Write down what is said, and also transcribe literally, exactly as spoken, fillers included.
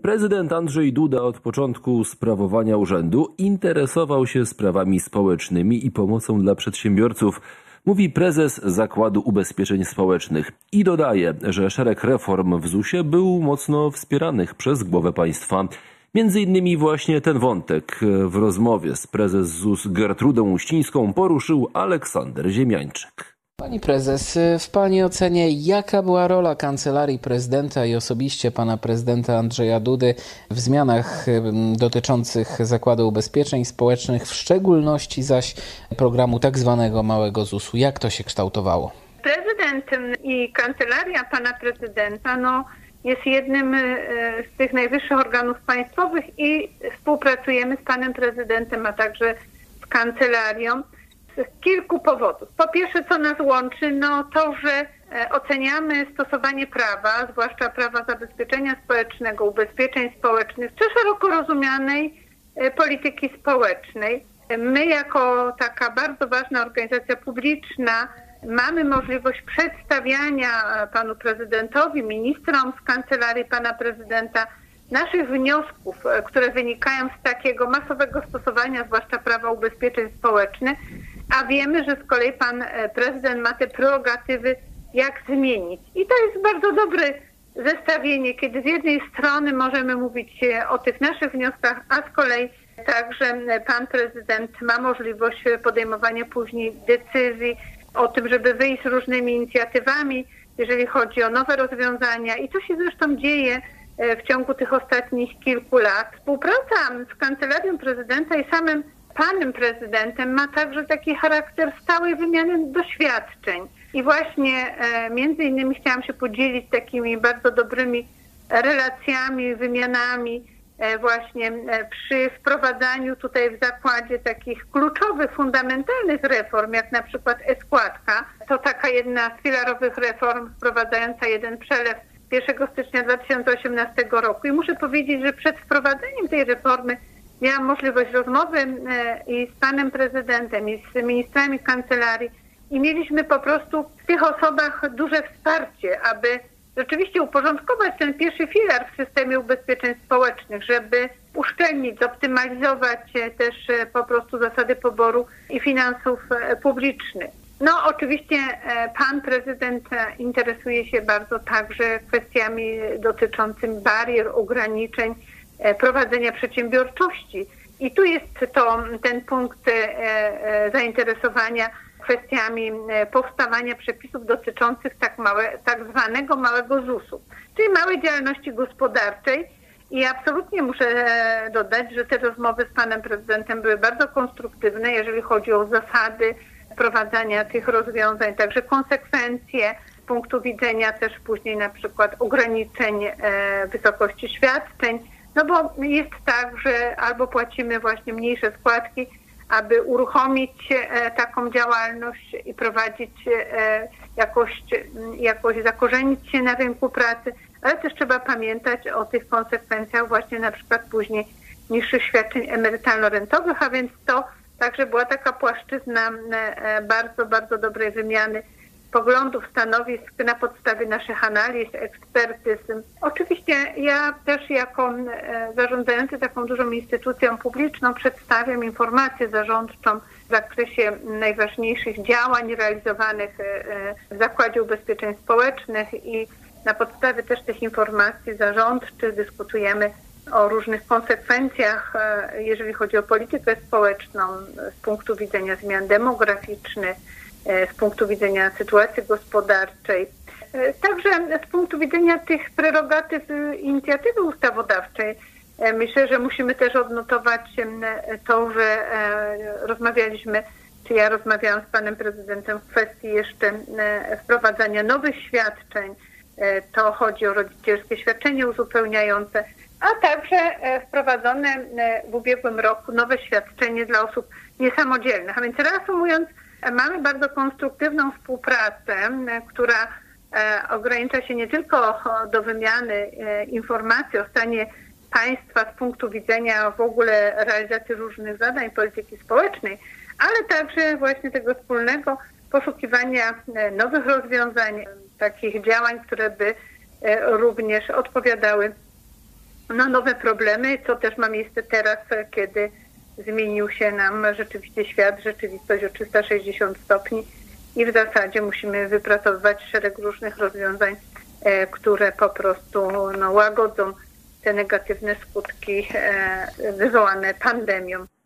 Prezydent Andrzej Duda od początku sprawowania urzędu interesował się sprawami społecznymi i pomocą dla przedsiębiorców, mówi prezes Zakładu Ubezpieczeń Społecznych i dodaje, że szereg reform w zusie był mocno wspieranych przez głowę państwa. Między innymi właśnie ten wątek w rozmowie z prezes ZUS Gertrudą Uścińską poruszył Aleksander Ziemiańczyk. Pani prezes, w Pani ocenie jaka była rola Kancelarii Prezydenta i osobiście Pana Prezydenta Andrzeja Dudy w zmianach dotyczących Zakładu Ubezpieczeń Społecznych, w szczególności zaś programu tak zwanego małego zusu? Jak to się kształtowało? Prezydent i Kancelaria Pana Prezydenta no, jest jednym z tych najwyższych organów państwowych i współpracujemy z Panem Prezydentem, a także z Kancelarią. Z kilku powodów. Po pierwsze, co nas łączy, no to, że oceniamy stosowanie prawa, zwłaszcza prawa zabezpieczenia społecznego, ubezpieczeń społecznych, czy szeroko rozumianej polityki społecznej. My jako taka bardzo ważna organizacja publiczna mamy możliwość przedstawiania panu prezydentowi, ministrom z Kancelarii pana prezydenta naszych wniosków, które wynikają z takiego masowego stosowania, zwłaszcza prawa ubezpieczeń społecznych, a wiemy, że z kolei pan prezydent ma te prerogatywy, jak zmienić. I to jest bardzo dobre zestawienie, kiedy z jednej strony możemy mówić o tych naszych wnioskach, a z kolei także pan prezydent ma możliwość podejmowania później decyzji o tym, żeby wyjść z różnymi inicjatywami, jeżeli chodzi o nowe rozwiązania. I to się zresztą dzieje w ciągu tych ostatnich kilku lat. Współpraca z Kancelarią Prezydenta i samym Panem Prezydentem ma także taki charakter stałej wymiany doświadczeń. I właśnie e, między innymi chciałam się podzielić takimi bardzo dobrymi relacjami, wymianami e, właśnie e, przy wprowadzaniu tutaj w zakładzie takich kluczowych, fundamentalnych reform, jak na przykład e-składka. To taka jedna z filarowych reform wprowadzająca jeden przelew pierwszego stycznia dwa tysiące osiemnastego roku. I muszę powiedzieć, że przed wprowadzeniem tej reformy miałam możliwość rozmowy i z panem prezydentem, i z ministrami kancelarii i mieliśmy po prostu w tych osobach duże wsparcie, aby rzeczywiście uporządkować ten pierwszy filar w systemie ubezpieczeń społecznych, żeby uszczelnić, zoptymalizować też po prostu zasady poboru i finansów publicznych. No oczywiście pan prezydent interesuje się bardzo także kwestiami dotyczącymi barier, ograniczeń, prowadzenia przedsiębiorczości. I tu jest to ten punkt zainteresowania kwestiami powstawania przepisów dotyczących tak, małe, tak zwanego małego zusu, czyli małej działalności gospodarczej. I absolutnie muszę dodać, że te rozmowy z panem prezydentem były bardzo konstruktywne, jeżeli chodzi o zasady wprowadzania tych rozwiązań, także konsekwencje z punktu widzenia też później na przykład ograniczeń wysokości świadczeń. No bo jest tak, że albo płacimy właśnie mniejsze składki, aby uruchomić e, taką działalność i prowadzić e, jakoś, jakoś zakorzenić się na rynku pracy, ale też trzeba pamiętać o tych konsekwencjach właśnie na przykład później niższych świadczeń emerytalno-rentowych, a więc to także była taka płaszczyzna e, bardzo, bardzo dobrej wymiany poglądów, stanowisk na podstawie naszych analiz, ekspertyz. Oczywiście ja też jako zarządzający taką dużą instytucją publiczną przedstawiam informację zarządczą w zakresie najważniejszych działań realizowanych w Zakładzie Ubezpieczeń Społecznych i na podstawie też tych informacji zarządczych dyskutujemy o różnych konsekwencjach, jeżeli chodzi o politykę społeczną z punktu widzenia zmian demograficznych, z punktu widzenia sytuacji gospodarczej. Także z punktu widzenia tych prerogatyw inicjatywy ustawodawczej myślę, że musimy też odnotować to, że rozmawialiśmy, czy ja rozmawiałam z panem prezydentem w kwestii jeszcze wprowadzania nowych świadczeń. To chodzi o rodzicielskie świadczenie uzupełniające, a także wprowadzone w ubiegłym roku nowe świadczenie dla osób niesamodzielnych. A więc reasumując, mamy bardzo konstruktywną współpracę, która ogranicza się nie tylko do wymiany informacji o stanie państwa z punktu widzenia w ogóle realizacji różnych zadań polityki społecznej, ale także właśnie tego wspólnego poszukiwania nowych rozwiązań, takich działań, które by również odpowiadały na nowe problemy, co też ma miejsce teraz, kiedy zmienił się nam rzeczywiście świat, rzeczywistość o trzysta sześćdziesiąt stopni i w zasadzie musimy wypracowywać szereg różnych rozwiązań, które po prostu no, łagodzą te negatywne skutki wywołane pandemią.